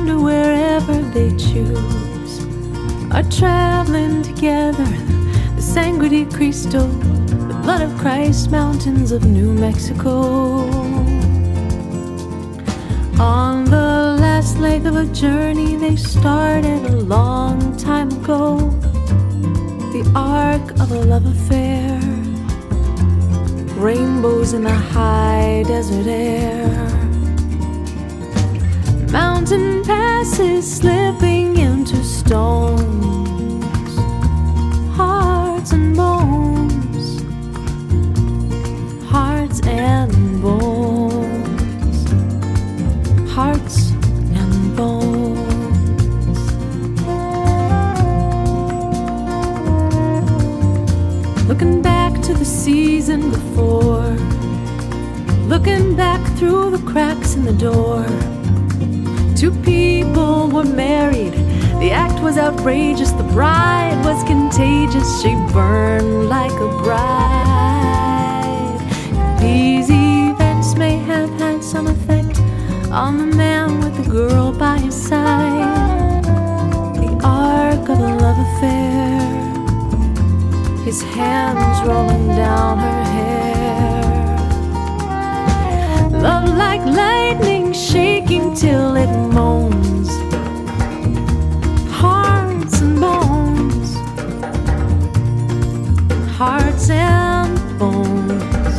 wander wherever they choose, are traveling together. The Sangre de Cristo, the blood of Christ, mountains of New Mexico. On the last leg of a journey they started a long time ago, the arc of a love affair, rainbows in the high desert air, mountain passes slipping into stones, hearts and bones, hearts and bones, hearts and bones. Looking back to the season before, looking back through the cracks in the door. Two people were married, the act was outrageous, the bride was contagious, she burned like a bride. These events may have had some effect on the man with the girl by his side, the arc of a love affair, his hands rolling down her hair, love like lightning shaking till it moans, hearts and bones, hearts and bones,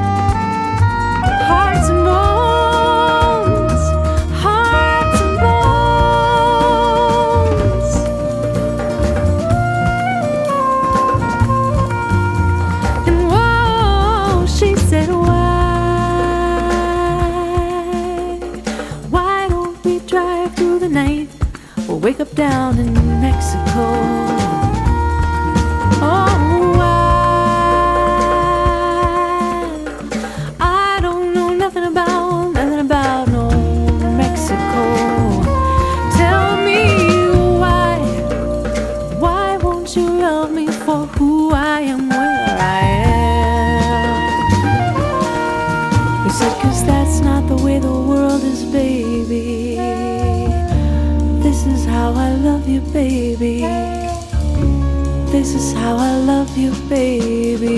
hearts and bones, hearts and bones. And whoa, she said, why don't we drive through the night? We'll wake up down in Mexico. Oh, I don't know nothing about no Mexico. Tell me why won't you love me for who I am, where I am? You said, 'cause that's not the way the world is, baby. This is how I love you, baby. This is how I love you, baby.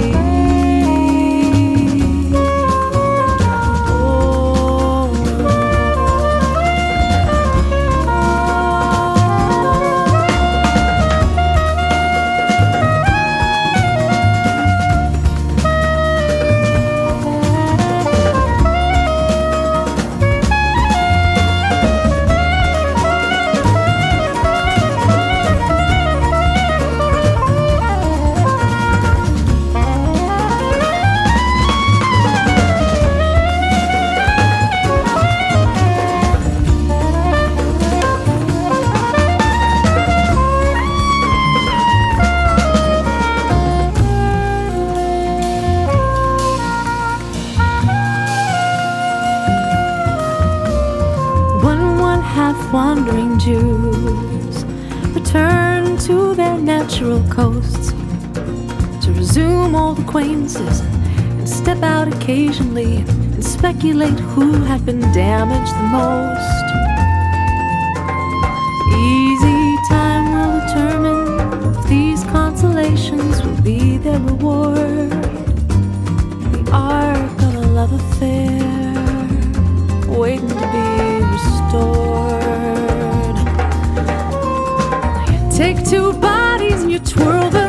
Wandering Jews return to their natural coasts to resume old acquaintances and step out occasionally and speculate who had been damaged the most. Easy time will determine if these consolations will be their reward. The arc of a love affair waiting to be restored. Take two bodies and you twirl them